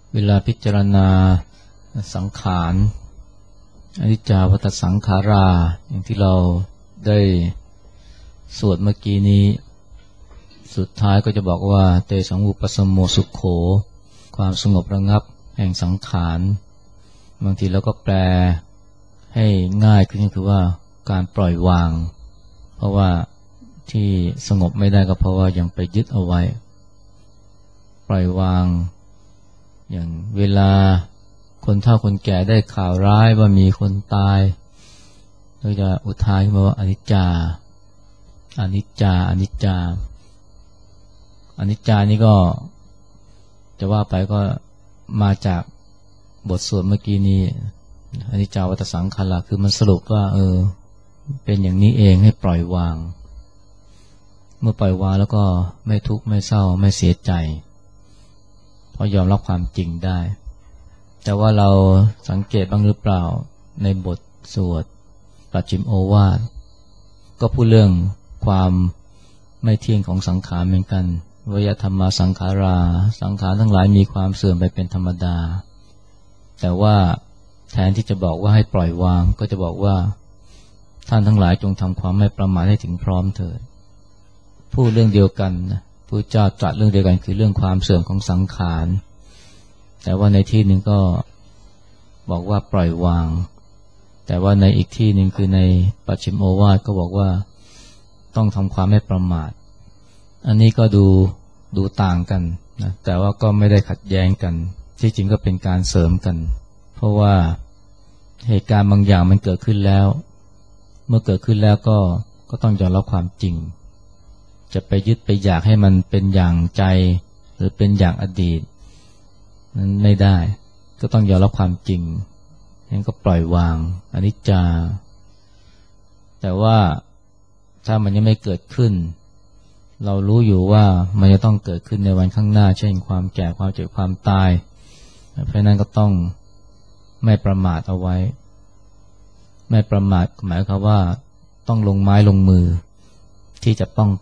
เวลาพิจารณาสังขารอนิจจาวัฏสังขาราอย่างที่เราได้สวดเมื่อกี้นี้สุดท้ายก็จะบอกว่าเตสังอุปสมโมสุขโขความสงบระงับแห่งสังขารบางทีเราก็แปลให้ง่ายขึ้นก็คือว่าการปล่อยวางเพราะว่าที่สงบไม่ได้ก็เพราะว่ายังไปยึดเอาไว้ปล่อยวางอย่างเวลาคนเฒ่าคนแก่ได้ข่าวร้ายว่ามีคนตายเราจะอุทานขึ้นมาว่าอนิจจาอนิจจาอนิจจาอนิจจานี่ก็จะว่าไปก็มาจากบทสวดเมื่อกี้นี้อนิจจาวัฏสังขาราคือมันสรุปว่าเป็นอย่างนี้เองให้ปล่อยวางเมื่อปล่อยวางแล้วก็ไม่ทุกข์ไม่เศร้าไม่เสียใจเพราะยอมรับความจริงได้แต่ว่าเราสังเกตบ้างหรือเปล่าในบทสวดปัจฉิมโอวาทก็พูดเรื่องความไม่เที่ยงของสังขารเหมือนกันวยธรรมาสังขาราสังขารทั้งหลายมีความเสื่อมไปเป็นธรรมดาแต่ว่าแทนที่จะบอกว่าให้ปล่อยวางก็จะบอกว่าท่านทั้งหลายจงทำความไม่ประมาทให้ถึงพร้อมเถิดพูดเรื่องเดียวกันนะพระเจ้าตรัสเรื่องเดียวกันคือเรื่องความเสื่อมของสังขารแต่ว่าในที่หนึ่งก็บอกว่าปล่อยวางแต่ว่าในอีกที่หนึ่งคือในปัจฉิมโอวาทก็บอกว่าต้องทำความไม่ประมาทอันนี้ก็ดูต่างกันนะแต่ว่าก็ไม่ได้ขัดแย้งกันที่จริงก็เป็นการเสริมกันเพราะว่าเหตุการณ์บางอย่างมันเกิดขึ้นแล้วเมื่อเกิดขึ้นแล้วก็ต้องยอมรับความจริงจะไปยึดไปอยากให้มันเป็นอย่างใจหรือเป็นอย่างอดีตนั้นไม่ได้ก็ต้องยอมรับความจริงงั้นก็ปล่อยวางอนิจจาแต่ว่าถ้ามันยังไม่เกิดขึ้นเรารู้อยู่ว่ามันจะต้องเกิดขึ้นในวันข้างหน้าเช่นความแก่ความเจ็บความตายเพราะนั้นก็ต้องไม่ประมาทเอาไว้ไม่ประมาทหมายความว่าต้องลงไม้ลงมือที่จะป้อง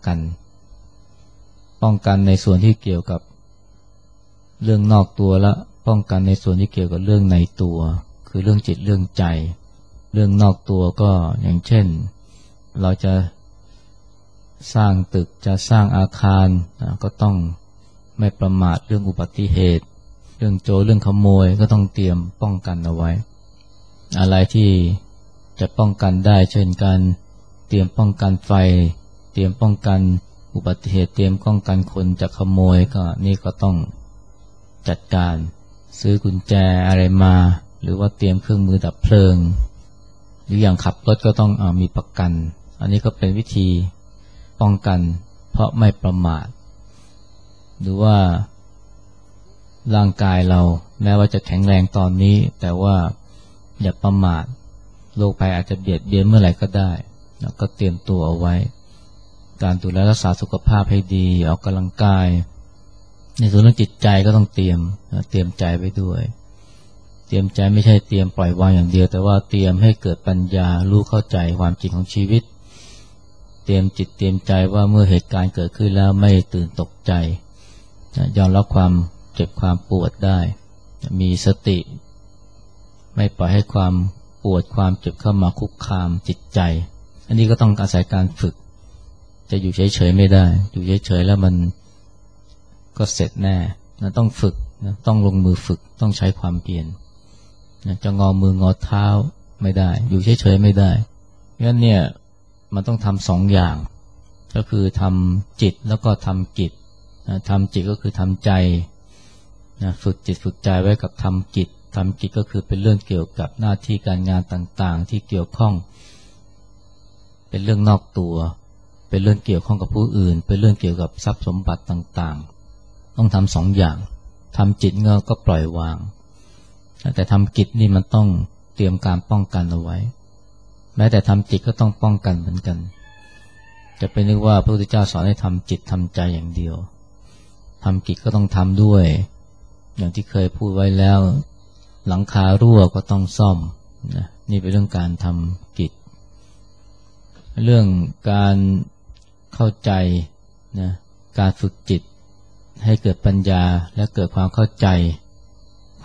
กันในส่วนที่เกี่ยวกับเรื่องนอกตัวและป้องกันในส่วนที่เกี่ยวกับเรื่องในตัวคือเรื่องจิตเรื่องใจเรื่องนอกตัวก็อย่างเช่นเราจะสร้างตึกจะสร้างอาคารก็ต้องไม่ประมาทเรื่องอุบัติเหตุเรื่องโจรเรื่องขโมยก็ต้องเตรียมป้องกันเอาไว้อะไรที่จะป้องกันได้เช่นการเตรียมป้องกันไฟเตรียมป้องกันอุบัติเหตุเตรียมป้องกันคนจากขโมยก็นี่ก็ต้องจัดการซื้อกุญแจอะไรมาหรือว่าเตรียมเครื่องมือดับเพลิงหรืออย่างขับรถก็ต้องมีประกันอันนี้ก็เป็นวิธีป้องกันเพราะไม่ประมาทหรือว่าร่างกายเราแม้ว่าจะแข็งแรงตอนนี้แต่ว่าอย่าประมาทโรคภัยอาจจะเบียดเบียนเมื่อไหร่ก็ได้แล้วก็เตรียมตัวเอาไว้การดูแลรักษาสุขภาพให้ดีออกกำลังกายในส่วนเรื่องจิตใจก็ต้องเตรียมใจไว้ด้วยเตรียมใจไม่ใช่เตรียมปล่อยวางอย่างเดียวแต่ว่าเตรียมให้เกิดปัญญารู้เข้าใจความจริงของชีวิตเตรียมจิตเตรียมใจว่าเมื่อเหตุการณ์เกิดขึ้นแล้วไม่ตื่นตกใจยอมรับความเจ็บความปวดได้มีสติไม่ปล่อยให้ความปวดความเจ็บเข้ามาคุกคามจิตใจอันนี้ก็ต้องอาศัยการฝึกจะอยู่เฉยๆไม่ได้อยู่เฉยๆแล้วมันก็เสร็จแน่นะต้องฝึกนะต้องลงมือฝึกต้องใช้ความเพียรนะจะงอมืองอเท้าไม่ได้อยู่เฉยๆไม่ได้งั้นเนี่ยมันต้องทำสองอย่างก็คือทำจิตแล้วก็ทำกิจนะทำจิตก็คือทำใจนะฝึกจิตฝึกใจไว้กับทำกิจทำกิจก็คือเป็นเรื่องเกี่ยวกับหน้าที่การงานต่างๆที่เกี่ยวข้องเป็นเรื่องนอกตัวเป็นเรื่องเกี่ยวข้องกับผู้อื่นเป็นเรื่องเกี่ยวกับทรัพย์สมบัติต่างๆต้องทำสองอย่างทำจิตก็ปล่อยวางแต่ทำกิจนี่มันต้องเตรียมการป้องกันเอาไว้แม้แต่ทำจิตก็ต้องป้องกันเหมือนกันจะเป็นนึกว่าพระพุทธเจ้าสอนให้ทำจิตทำใจอย่างเดียวทำกิจก็ต้องทำด้วยอย่างที่เคยพูดไว้แล้วหลังคารั่วก็ต้องซ่อมนะนี่เป็นเรื่องการทำกิจเรื่องการเข้าใจนะการฝึกจิตให้เกิดปัญญาและเกิดความเข้าใจ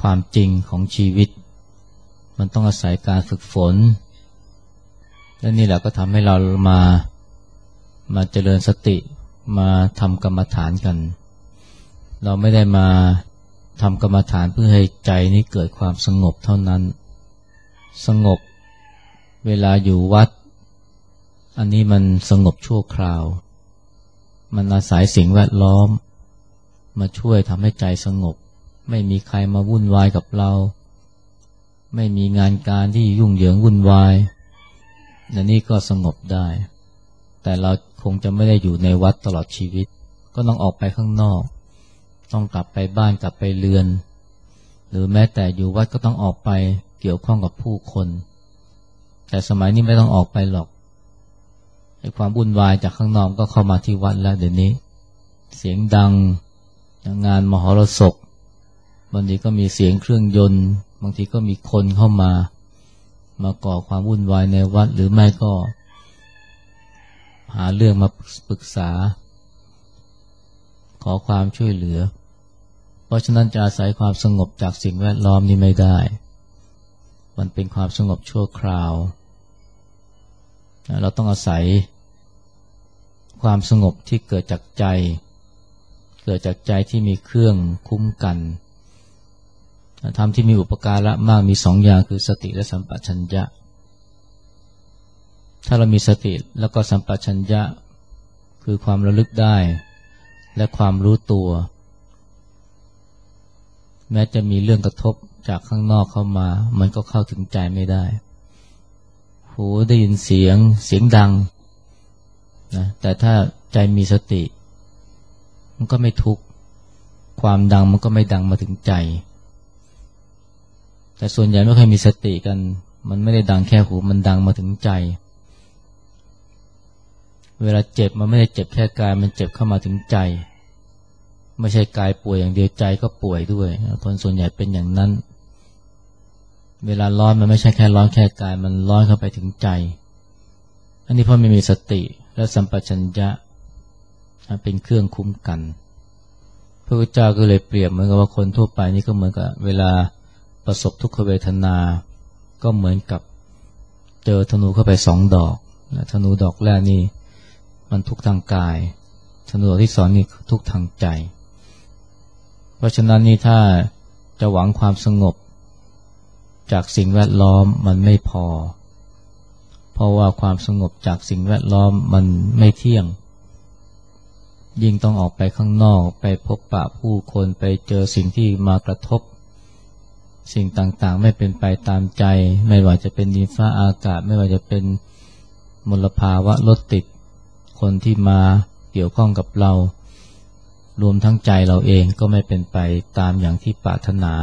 ความจริงของชีวิตมันต้องอาศัยการฝึกฝนและนี่แหละก็ทำให้เรามาเจริญสติมาทำกรรมฐานกันเราไม่ได้มาทำกรรมฐานเพื่อให้ใจนี้เกิดความสงบเท่านั้นสงบเวลาอยู่วัดอันนี้มันสงบชั่วคราวมันอาศัยสิ่งแวดล้อมมาช่วยทำให้ใจสงบไม่มีใครมาวุ่นวายกับเราไม่มีงานการที่ยุ่งเหยิงวุ่นวายและนี่ก็สงบได้แต่เราคงจะไม่ได้อยู่ในวัดตลอดชีวิตก็ต้องออกไปข้างนอกต้องกลับไปบ้านกลับไปเรือนหรือแม้แต่อยู่วัดก็ต้องออกไปเกี่ยวข้องกับผู้คนแต่สมัยนี้ไม่ต้องออกไปหรอกไอ้ความวุ่นวายจากข้างนอกก็เข้ามาที่วัดแล้วเดี๋ยวนี้เสียงดังงานมหรสพบางทีก็มีเสียงเครื่องยนต์บางทีก็มีคนเข้ามาก่อความวุ่นวายในวัดหรือไม่ก็หาเรื่องมาปรึกษาขอความช่วยเหลือเพราะฉะนั้นจะอาศัยความสงบจากสิ่งแวดล้อมนี้ไม่ได้มันเป็นความสงบชั่วคราวเราต้องอาศัยความสงบที่เกิดจากใจที่มีเครื่องคุ้มกันธรรมที่มีอุปการะมากมีสองอย่างคือสติและสัมปชัญญะถ้าเรามีสติแล้วก็สัมปชัญญะคือความระลึกได้และความรู้ตัวแม้จะมีเรื่องกระทบจากข้างนอกเข้ามามันก็เข้าถึงใจไม่ได้หูได้ยินเสียงดังนะแต่ถ้าใจมีสติมันก็ไม่ทุกข์ความดังมันก็ไม่ดังมาถึงใจแต่ส่วนใหญ่ไม่ค่อยมีสติกันมันไม่ได้ดังแค่หูมันดังมาถึงใจเวลาเจ็บมันไม่ได้เจ็บแค่กายมันเจ็บเข้ามาถึงใจไม่ใช่กายป่วยอย่างเดียวใจก็ป่วยด้วยคนส่วนใหญ่เป็นอย่างนั้นเวลาร้อนมันไม่ใช่แค่ร้อนแค่กายมันร้อนเข้าไปถึงใจอันนี้เพราะไม่มีสติและสัมปชัญญะเป็นเครื่องคุ้มกันพระพุทธเจ้าก็เลยเปรียบเหมือนกับว่าคนทั่วไปนี่ก็เหมือนกับเวลาประสบทุกขเวทนาก็เหมือนกับเจอธนูเข้าไป2 ดอกธนูดอกแรกนี่มันทุกข์ทางกายธนูดอกที่2นี่ทุกข์ทางใจเพราะฉะนั้นนี่ถ้าจะหวังความสงบจากสิ่งแวดล้อมมันไม่พอเพราะว่าความสงบจากสิ่งแวดล้อมมันไม่เที่ยงยิ่งต้องออกไปข้างนอกไปพบปะผู้คนไปเจอสิ่งที่มากระทบสิ่งต่างๆไม่เป็นไปตามใจไม่ว่าจะเป็นดินฟ้าอากาศไม่ว่าจะเป็นมลภาวะรถติดคนที่มาเกี่ยวข้องกับเรารวมทั้งใจเราเองก็ไม่เป็นไปตามอย่างที่ปรารถนา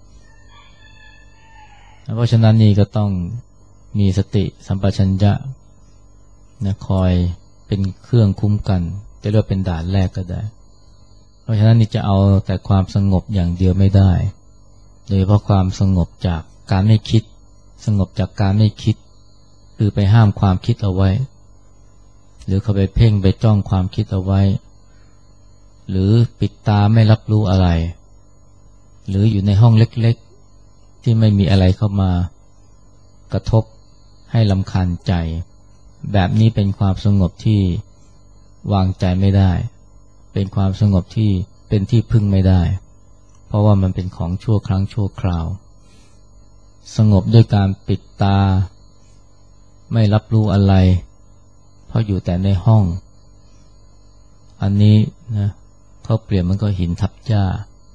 เพราะฉะนั้นนี่ก็ต้องมีสติสัมปชัญญะนะคอยเป็นเครื่องคุ้มกันจะเรียกเป็นด่านแรกก็ได้เพราะฉะนั้นนี่จะเอาแต่ความสงบอย่างเดียวไม่ได้โดยเฉพาะความสงบจากการไม่คิดสงบจากการไม่คิดคือไปห้ามความคิดเอาไว้หรือเขาไปเพ่งไปจ้องความคิดเอาไว้หรือปิดตาไม่รับรู้อะไรหรืออยู่ในห้องเล็กๆที่ไม่มีอะไรเข้ามากระทบให้รำคาญใจแบบนี้เป็นความสงบที่วางใจไม่ได้เป็นความสงบที่เป็นที่พึ่งไม่ได้เพราะว่ามันเป็นของชั่วครั้งชั่วคราวสงบด้วยการปิดตาไม่รับรู้อะไรเพราะอยู่แต่ในห้องอันนี้นะเขาเปรียบมันก็หินทับหญ้า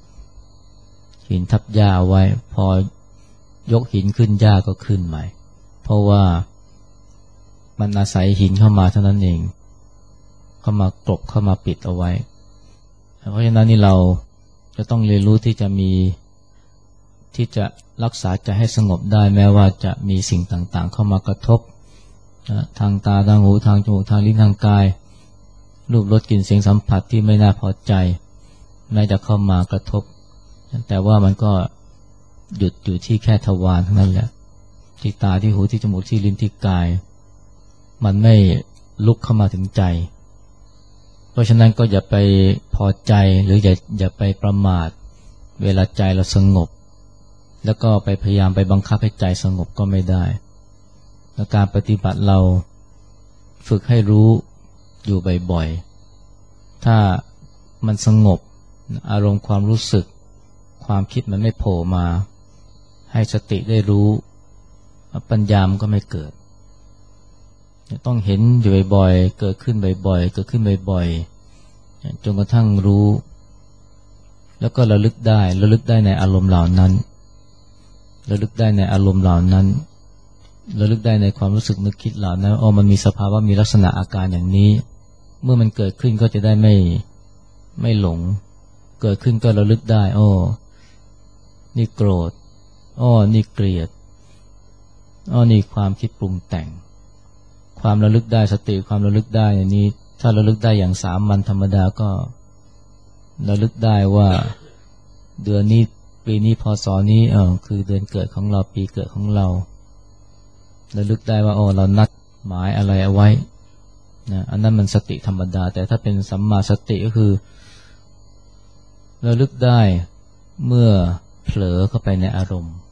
ไว้พอยกหินขึ้นหญ้าก็ขึ้นใหม่เพราะว่ามันอาศัยหินเข้ามาเท่านั้นเองเข้ามากลบเข้ามาปิดเอาไว้เพราะฉะนั้นนี่เราจะต้องเรียนรู้ที่จะรักษาใจให้สงบได้แม้ว่าจะมีสิ่งต่างๆเข้ามากระทบทางตาทางหูทางจมูกทางลิ้นทางกายรูปรสกลิ่นเสียงสัมผัสที่ไม่น่าพอใจแม้จะเข้ามากระทบแต่ว่ามันก็หยุดอยู่ที่แค่ทวารเท่านั้นแหละที่ตาที่หูที่จมูกที่ลิ้นที่กายมันไม่ลุกเข้ามาถึงใจเพราะฉะนั้นก็อย่าไปพอใจหรืออย่าไปประมาทเวลาใจเราสงบแล้วก็ไปพยายามไปบังคับให้ใจสงบก็ไม่ได้และการปฏิบัติเราฝึกให้รู้อยู่บ่อยๆถ้ามันสงบอารมณ์ความรู้สึกความคิดมันไม่โผล่มาให้สติได้รู้ปัญญามันก็ไม่เกิดต้องเห็นอยู่บ่อยๆเกิดขึ้นบ่อยๆเกิดขึ้นบ่อยๆจนกระทั่งรู้แล้วก็ระลึกได้ในอารมณ์เหล่านั้นระลึกได้ในอารมณ์เหล่านั้นระลึกได้ในความรู้สึกนึกคิดเหล่านั้นมันมีสภาวะมีลักษณะอาการอย่างนี้เมื่อมันเกิดขึ้นก็จะได้ไม่หลงเกิดขึ้นก็ระลึกได้นี่โกรธนี่เกลียดนี่ความคิดปรุงแต่งความระลึกได้สติความระลึกได้อย่างนี้ถ้าระลึกได้อย่างสามัญธรรมดาก็ระลึกได้ว่าเดือนนี้ปีนี้พศนี้คือเดือนเกิดของเราปีเกิดของเราระลึกได้ว่าเรานัดหมายอะไรเอาไว้นะอันนั้นมันสติธรรมดาแต่ถ้าเป็นสัมมาสติก็คือระลึกได้เมื่อเผลอเข้าไปในอารมณ์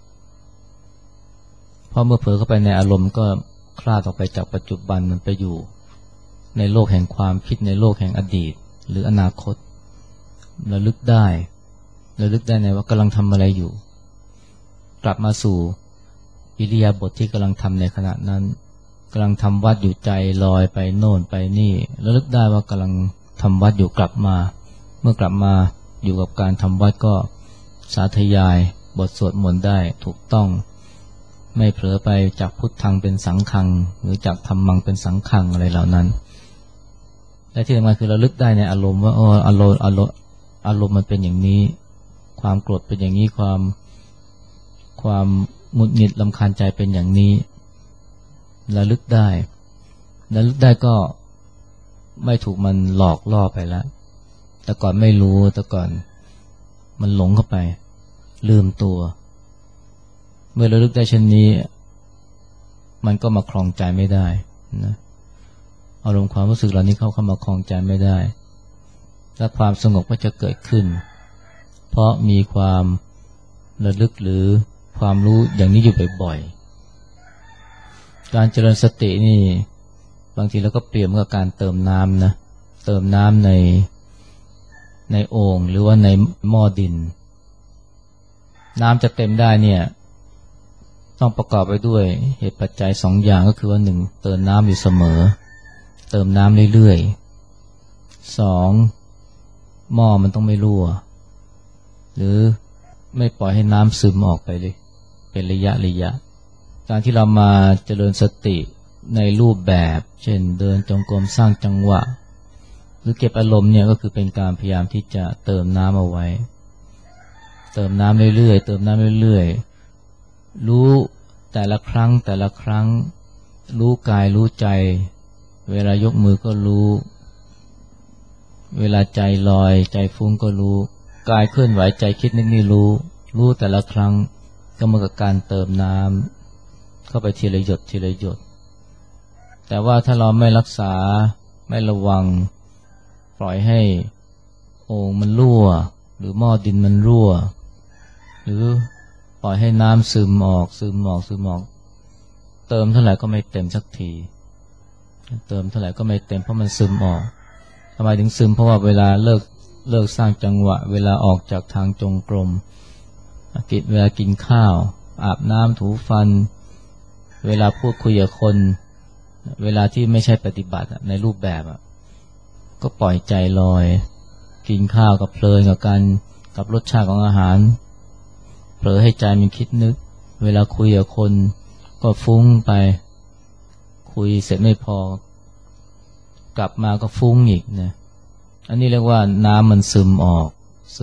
เพราะเมื่อเผลอเข้าไปในอารมณ์ก็คลาดออกไปจากปัจจุบันมันไปอยู่ในโลกแห่งความคิดในโลกแห่งอดีตหรืออนาคตระลึกได้ในว่ากำลังทำอะไรอยู่กลับมาสู่อิริยาบถที่กำลังทำในขณะนั้นกำลังทำวัดอยู่ใจลอยไปโน่นไปนี่ระลึกได้ว่ากำลังทำวัดอยู่กลับมาเมื่อกลับมาอยู่กับการทำวัดก็สาธยายบทสวดมนต์ได้ถูกต้องไม่เผลอไปจากพุทธังเป็นสังฆังหรือจากธัมมังเป็นสังฆังอะไรเหล่านั้นและที่สำคัญคือระลึกได้ในอารมณ์ว่าอารมณ์มันเป็นอย่างนี้ความโกรธเป็นอย่างนี้ความหงุดหงิดรำคาญใจเป็นอย่างนี้ระลึกได้ก็ไม่ถูกมันหลอกล่อไปแล้วแต่ก่อนไม่รู้แต่ก่อนมันหลงเข้าไปลืมตัวเมื่อระลึกได้เช่นนี้มันก็มาครองใจไม่ได้นะอารมณ์ความรู้สึกเหล่านี้เข้ามาครองใจไม่ได้และความสงบก็จะเกิดขึ้นเพราะมีความระลึกหรือความรู้อย่างนี้อยู่บ่อยๆการเจริญสตินี่บางทีเราก็เปรียบกับการเติมน้ำนะเติมน้ำในโอ่งหรือว่าในหม้อดินน้ำจะเต็มได้เนี่ยต้องประกอบไปด้วยเหตุปัจจัย2อย่างก็คือว่า1เติมน้ำอยู่เสมอเติมน้ำเรื่อยๆ2หม้อมันต้องไม่รั่วหรือไม่ปล่อยให้น้ำซึมออกไปเลยเป็นระยะการที่เรามาเจริญสติในรูปแบบเช่นเดินจงกรมสร้างจังหวะหรือเก็บอารมณ์เนี่ยก็คือเป็นการพยายามที่จะเติมน้ำเอาไว้เติมน้ำเรื่อยๆรู้แต่ละครั้งรู้กายรู้ใจเวลายกมือก็รู้เวลาใจลอยใจฟุ้งก็รู้กายเคลื่อนไหวใจคิดนึกนี่รู้แต่ละครั้งก็เหมือนกับการเติมน้ำเข้าไปทีละหยดแต่ว่าถ้าเราไม่รักษาไม่ระวังปล่อยให้โอ่งมันรั่วหรือหม้อดินมันรั่วหรือปล่อยให้น้ำซึมออกเติมเท่าไหร่ก็ไม่เต็มสักทีเติมเท่าไหร่ก็ไม่เต็มเพราะมันซึมออกทำไมถึงซึมเพราะว่าเวลาเลิกสร้างจังหวะเวลาออกจากทางจงกรมเวลากินข้าวอาบน้ำถูฟันเวลาพูดคุยกับคนเวลาที่ไม่ใช่ปฏิบัติในรูปแบบก็ปล่อยใจลอยกินข้าวกับเพลินกับรสชาติของอาหารเผลอให้ใจมันคิดนึกเวลาคุยกับคนก็ฟุ้งไปคุยเสร็จไม่พอกลับมาก็ฟุ้งอีกนะอันนี้เรียกว่าน้ำมันซึมออก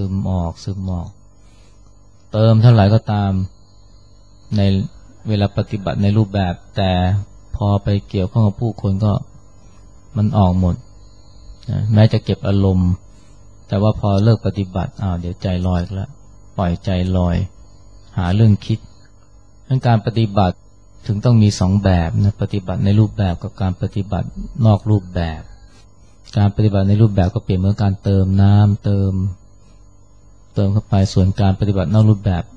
เติมเท่าไหร่ก็ตามในเวลาปฏิบัติในรูปแบบแต่พอไปเกี่ยวข้องกับผู้คนก็มันออกหมดนะแม้จะเก็บอารมณ์แต่ว่าพอเลิกปฏิบัติเดี๋ยวใจลอยแล้วปล่อยใจลอยหาเรื่องคิดการปฏิบัติถึงต้องมี2แบบนะปฏิบัติในรูปแบบกับการปฏิบัตินอกรูปแบบการปฏิบัติในรูปแบบก็เปรียบเหมือนการเติมน้ำเติมเข้าไปส่วนการปฏิบัตินอกรูปแบบ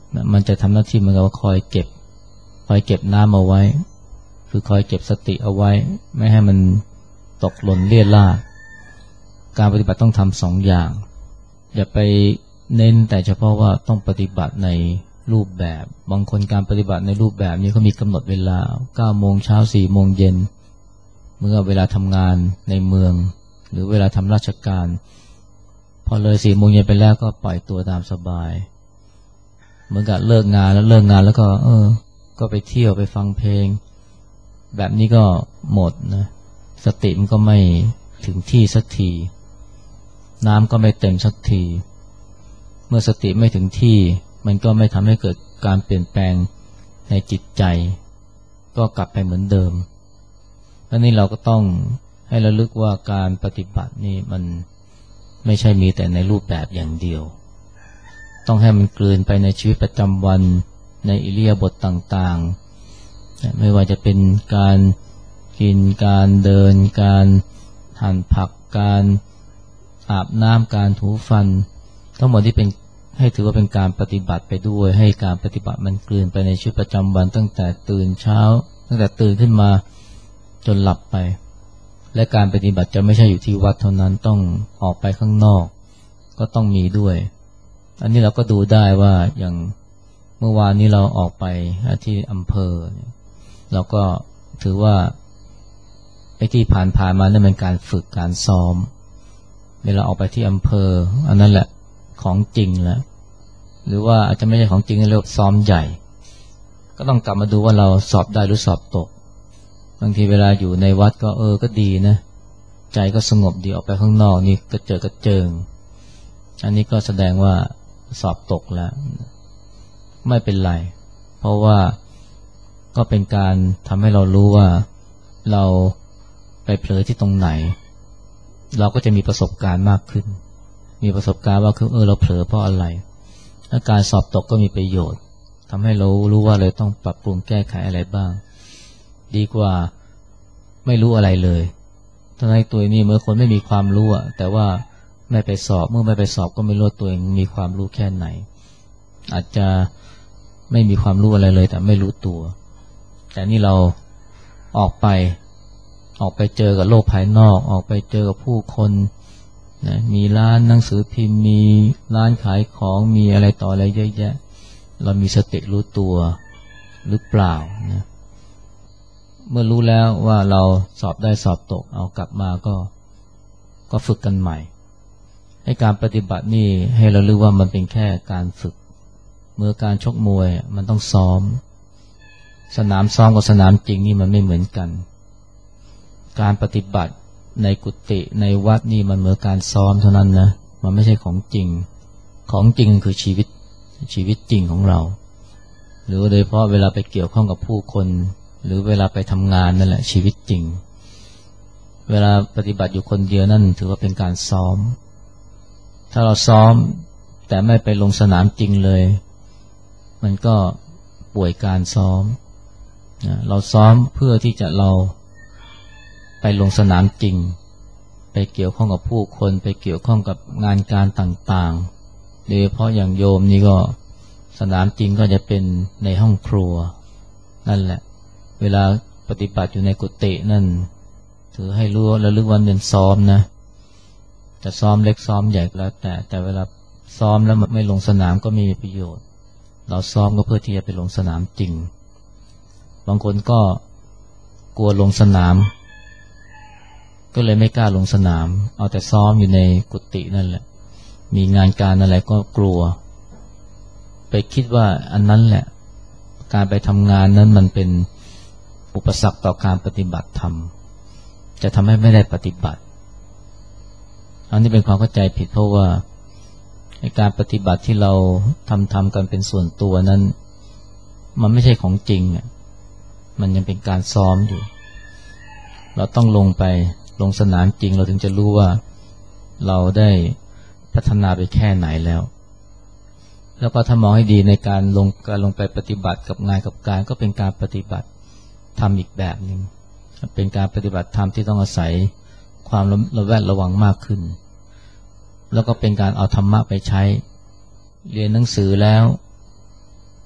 มันจะทำหน้าที่เหมือนกับว่าคอยเก็บน้ำเอาไว้คือคอยเก็บสติเอาไว้ไม่ให้มันตกหล่นเลี่ยราดการปฏิบัติต้องทำสองอย่างอย่าไปเน้นแต่เฉพาะว่าต้องปฏิบัติในรูปแบบบางคนการปฏิบัติในรูปแบบนี้เขามีกำหนดเวลา 9 โมงเช้า 4 โมงเย็นเมื่อเวลาทำงานในเมืองหรือเวลาทำราชการพอเลย 4 โมงเย็นไปแล้วก็ปล่อยตัวตามสบายเหมือนกับเลิกงานแล้วก็ก็ไปเที่ยวไปฟังเพลงแบบนี้ก็หมดนะสติมันก็ไม่ถึงที่สักทีน้ำก็ไม่เต็มสักทีเมื่อสติไม่ถึงที่มันก็ไม่ทำให้เกิดการเปลี่ยนแปลงในจิตใจก็กลับไปเหมือนเดิมเพราะนี่เราก็ต้องให้ระลึกว่าการปฏิบัตินี่มันไม่ใช่มีแต่ในรูปแบบอย่างเดียวต้องให้มันกลืนไปในชีวิตประจำวันในอิริยาบถต่างๆไม่ว่าจะเป็นการกินการเดินการหั่นผักการอาบน้ำการถูฟันทั้งหมดที่เป็นให้ถือว่าเป็นการปฏิบัติไปด้วยให้การปฏิบัติมันกลืนไปในชีวิตประจำวันตั้งแต่ตื่นเช้าตั้งแต่ตื่นขึ้นมาจนหลับไปและการปฏิบัติจะไม่ใช่อยู่ที่วัดเท่านั้นต้องออกไปข้างนอกก็ต้องมีด้วยอันนี้เราก็ดูได้ว่าอย่างเมื่อวานนี้เราออกไปที่อำเภอเราก็ถือว่าไอ้ที่ผ่านมานั่นเป็นการฝึกการซ้อมเวลาออกไปที่อำเภออันนั้นแหละของจริงแล้วหรือว่าอาจจะไม่ใช่ของจริงเรียกว่าซ้อมใหญ่ก็ต้องกลับมาดูว่าเราสอบได้หรือสอบตกบางทีเวลาอยู่ในวัดก็ก็ดีนะใจก็สงบดีออกไปข้างนอกนี่กระเจิงอันนี้ก็แสดงว่าสอบตกแล้วไม่เป็นไรเพราะว่าก็เป็นการทำให้เรารู้ว่าเราไปเผลอที่ตรงไหนเราก็จะมีประสบการณ์มากขึ้นมีประสบการณ์ว่าคือเราเผลอเพราะอะไรและการสอบตกก็มีประโยชน์ทำให้เรารู้ว่าเราต้องปรับปรุงแก้ไขอะไรบ้างดีกว่าไม่รู้อะไรเลยทั้งในตัวนี้เมื่อคนไม่มีความรู้แต่ว่าไม่ไปสอบเมื่อไม่ไปสอบก็ไม่รู้ตัวเองมีความรู้แค่ไหนอาจจะไม่มีความรู้อะไรเลยแต่ไม่รู้ตัวแต่นี่เราออกไปเจอกับโลกภายนอกออกไปเจอกับผู้คนนะมีร้านหนังสือพิมพ์มีร้านขายของมีอะไรต่ออะไรเยอะแยะเรามีสติรู้ตัวหรือเปล่านะเมื่อรู้แล้วว่าเราสอบได้สอบตกเอากลับมาก็ฝึกกันใหม่ให้การปฏิบัตินี่ให้เรารู้ว่ามันเป็นแค่การฝึกเมื่อการชกมวยมันต้องซ้อมสนามซ้อมกับสนามจริงนี่มันไม่เหมือนกันการปฏิบัติในกุฏิในวัดนี่มันเหมือนการซ้อมเท่านั้นนะมันไม่ใช่ของจริงของจริงคือชีวิตจริงของเราหรือโดยเฉพาะเวลาไปเกี่ยวข้องกับผู้คนหรือเวลาไปทำงานนั่นแหละชีวิตจริงเวลาปฏิบัติอยู่คนเดียวนั่นถือว่าเป็นการซ้อมถ้าเราซ้อมแต่ไม่ไปลงสนามจริงเลยมันก็ป่วยการซ้อมเราซ้อมเพื่อที่จะเราไปลงสนามจริงไปเกี่ยวข้องกับผู้คนไปเกี่ยวข้องกับงานการต่างๆโดยเฉพาะอย่างโยมนี่ก็สนามจริงก็จะเป็นในห้องครัวนั่นแหละเวลาปฏิบัติอยู่ในกุฏินั่นถือให้รู้ระลึกวันเดือนซ้อมนะจะซ้อมเล็กซ้อมใหญ่ก็แล้วแต่เวลาซ้อมแล้วไม่ลงสนามก็ไม่มีประโยชน์เราซ้อมก็เพื่อที่จะไปลงสนามจริงบางคนก็กลัวลงสนามก็เลยไม่กล้าลงสนามเอาแต่ซ้อมอยู่ในกุฏินั่นแหละมีงานการอะไรก็กลัวไปคิดว่าอันนั้นแหละการไปทำงานนั้นมันเป็นอุปสรรคต่อการปฏิบัติธรรมจะทำให้ไม่ได้ปฏิบัติอันนี้เป็นความเข้าใจผิดเพราะว่าในการปฏิบัติที่เราทำกันเป็นส่วนตัวนั้นมันไม่ใช่ของจริงมันยังเป็นการซ้อมอยู่เราต้องลงสนามจริงเราถึงจะรู้ว่าเราได้พัฒนาไปแค่ไหนแล้วก็ถ้ามองให้ดีในการลงไปปฏิบัติกับงานกับการก็เป็นการปฏิบัติทำอีกแบบนึงเป็นการปฏิบัติธรรมที่ต้องอาศัยความระแวดระวังมากขึ้นแล้วก็เป็นการเอาธรรมะไปใช้เรียนหนังสือแล้ว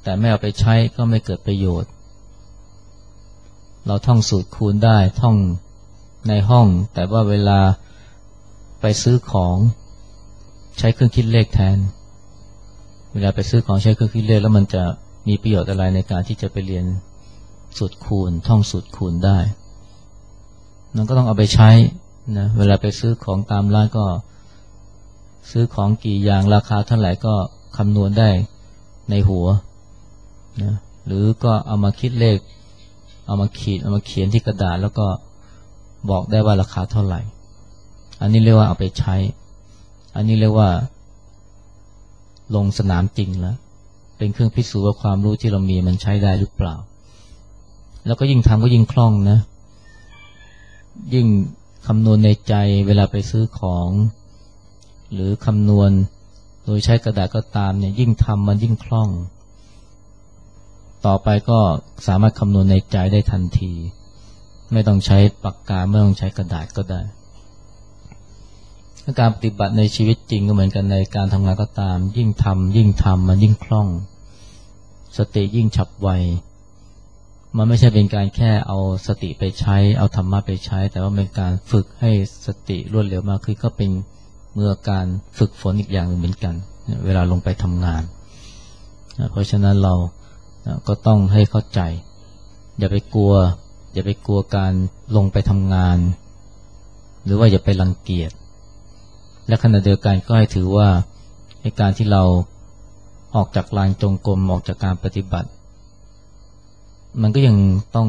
แต่ไม่เอาไปใช้ก็ไม่เกิดประโยชน์เราท่องสูตรคูณได้ท่องในห้องแต่ว่าเวลาไปซื้อของใช้เครื่องคิดเลขแทนเวลาไปซื้อของใช้เครื่องคิดเลขแล้วมันจะมีประโยชน์อะไรในการที่จะไปเรียนสูตรคูณท่องสูตรคูณได้มันก็ต้องเอาไปใช้นะเวลาไปซื้อของตามร้านก็ซื้อของกี่อย่างราคาเท่าไหร่ก็คำนวณได้ในหัวนะหรือก็เอามาคิดเลขเอามาขีดเอามาเขียนที่กระดาษแล้วก็บอกได้ว่าราคาเท่าไหร่อันนี้เรียกว่าเอาไปใช้อันนี้เรียกว่าลงสนามจริงแล้วเป็นเครื่องพิสูจน์ว่าความรู้ที่เรามีมันใช้ได้หรือเปล่าแล้วก็ยิ่งทำก็ยิ่งคล่องนะยิ่งคำนวณในใจเวลาไปซื้อของหรือคำนวณโดยใช้กระดาษก็ตามเนี่ยยิ่งทำมันยิ่งคล่องต่อไปก็สามารถคำนวณในใจได้ทันทีไม่ต้องใช้ปากกาไม่ต้องใช้กระดาษก็ได้การปฏิบัติในชีวิตจริงก็เหมือนกันในการทำงานก็ตามยิ่งทำมันยิ่งคล่องสติยิ่งฉับไวมันไม่ใช่เป็นการแค่เอาสติไปใช้เอาธรรมะไปใช้แต่ว่าเป็นการฝึกให้สติรวดเร็วมากขึ้นก็เป็นเมื่อการฝึกฝนอีกอย่างหนึ่งเหมือนกันเวลาลงไปทำงานเพราะฉะนั้นเราก็ต้องให้เข้าใจอย่าไปกลัวการลงไปทำงานหรือว่าอย่าไปรังเกียจและขณะเดียวกันก็ให้ถือว่าในการที่เราออกจากลานจงกรมออกจากการปฏิบัติมันก็ยังต้อง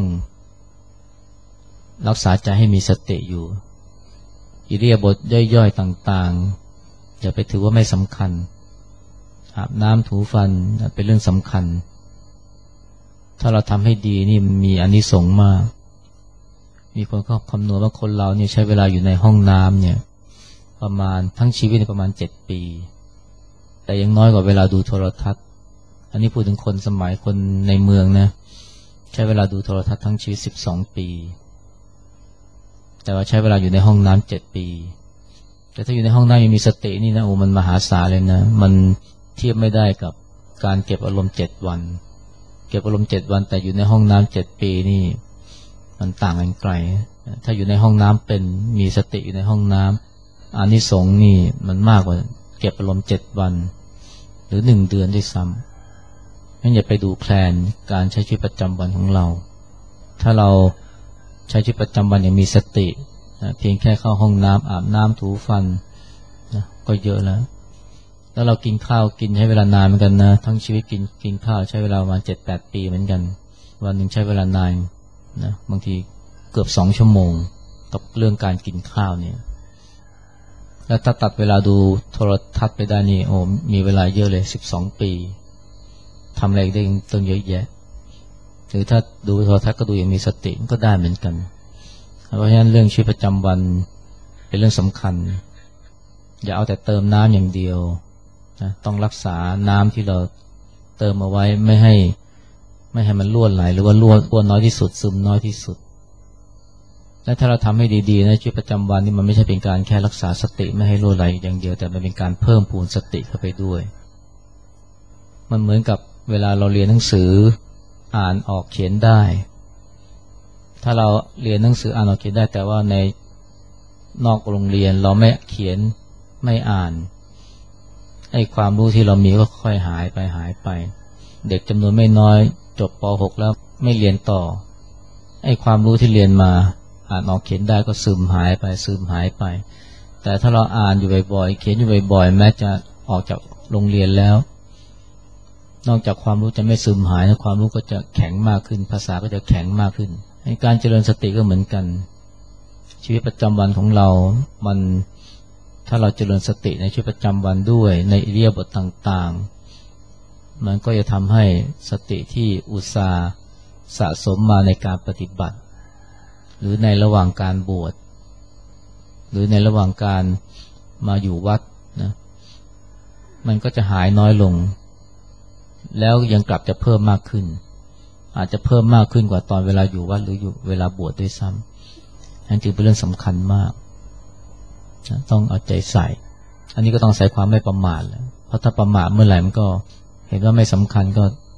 รักษาใจให้มีสติอยู่อิริยาบถย่อยๆต่างๆอย่าไปถือว่าไม่สำคัญอาบน้ำถูฟันเป็นเรื่องสำคัญถ้าเราทำให้ดีนี่มันมีอานิสงส์มากมีคนเขาคำนวณว่าคนเราเนี่ยใช้เวลาอยู่ในห้องน้ำเนี่ยประมาณทั้งชีวิตประมาณ7 ปีแต่ยังน้อยกว่าเวลาดูโทรทัศน์อันนี้พูดถึงคนสมัยคนในเมืองนะใช้เวลาดูโทรทัศน์ทั้งชีวิต12 ปีแต่ว่าใช้เวลาอยู่ในห้องน้ำ7 ปีแต่ถ้าอยู่ในห้องน้ำยังมีสตินี่นะโอ้มันมหาศาลเลยนะมันเทียบไม่ได้กับการเก็บอารมณ์7 วันเก็บอารมณ์7 วันแต่อยู่ในห้องน้ำ7 ปีนี่มันต่างกันไกลถ้าอยู่ในห้องน้ำเป็นมีสติอยู่ในห้องน้ำอานิสงส์นี่มันมากกว่าเก็บอารมณ์7 วันหรือ1 เดือนด้วยซ้ำงั้นอย่าไปดูแคลนการใช้ชีวิตประจำวันของเราถ้าเราใช้ชีวิตประจำวันอย่างมีสติเพียงแค่เข้าห้องน้ำอาบน้ำถูฟันนะก็เยอะแล้วเรากินข้าวกินใช้เวลานานเหมือนกันนะทั้งชีวิตกินข้าวใช้เวลาประมาณ7-8 ปีเหมือนกันวันหนึ่งใช้เวลานานนะบางทีเกือบ2 ชั่วโมงกับเรื่องการกินข้าวเนี่ยแล้วถ้าตัดเวลาดูโทรทัศน์ไปได้นี่โอ้มีเวลาเยอะเลย12 ปีทำอะไรได้ตั้งเยอะแยะหรือถ้าดูโทรทัศน์ก็ดูอย่างมีสติก็ได้เหมือนกันเพราะฉะนั้นเรื่องชีวิตประจำวันเป็นเรื่องสำคัญอย่าเอาแต่เติมน้ำอย่างเดียวนะต้องรักษาน้ำที่เราเติมเอาไว้ไม่ให้มันล้วนไหลหรือว่าล้วนน้อยที่สุดซึมน้อยที่สุดและถ้าเราทำให้ดีๆนะชีวิตประจำวันนี่มันไม่ใช่เป็นการแค่รักษาสติไม่ให้ล้วนไหลอย่างเดียวแต่มันเป็นการเพิ่มพูนสติเข้าไปด้วยมันเหมือนกับเวลาเราเรียนหนังสืออ่านออกเขียนได้ถ้าเราเรียนหนังสืออ่านออกเขียนได้แต่ว่าในนอกโรงเรียนเราไม่เขียนไม่อ่านไอ้ความรู้ที่เรามีก็ค่อยหายไปเด็กจำนวนไม่น้อยจบป .6 แล้วไม่เรียนต่อไอ้ความรู้ที่เรียนมาอ่านออกเขียนได้ก็ซึมหายไปแต่ถ้าเราอ่านอยู่บ่อยๆเขียนอยู่บ่อยๆแม้จะออกจากโรงเรียนแล้วนอกจากความรู้จะไม่ซึมหายนะความรู้ก็จะแข็งมากขึ้นภาษาก็จะแข็งมากขึ้นในการเจริญสติก็เหมือนกันชีวิตประจำวันของเรามันถ้าเราเจริญสติในชีวิตประจำวันด้วยในอิริยาบถต่างๆมันก็จะทำให้สติที่อุตสาห์สะสมมาในการปฏิบัติหรือในระหว่างการบวชหรือในระหว่างการมาอยู่วัดนะมันก็จะหายน้อยลงแล้วยังกลับจะเพิ่มมากขึ้นอาจจะเพิ่มมากขึ้นกว่าตอนเวลาอยู่วัดหรืออยู่เวลาบวชด้วยซ้ำนั่นจึงเป็นเรื่องสำคัญมากต้องเอาใจใส่อันนี้ก็ต้องใส่ความไม่ประมาทแล้วเพราะถ้าประมาทเมื่อไหร่มันก็เห็นว่าไม่สำคัญก็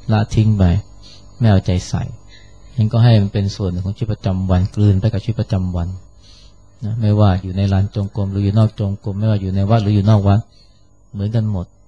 ละทิ้งไปไม่เอาใจใส่ยังก็ให้มันเป็นส่วนหนึ่งของชีวิตประจำวันกลืนไปกับชีวิตประจำวันนะไม่ว่าอยู่ในลานจงกรมหรืออยู่นอกจงกรมไม่ว่าอยู่ในวัดหรืออยู่นอกวัดเหมือนกันหมด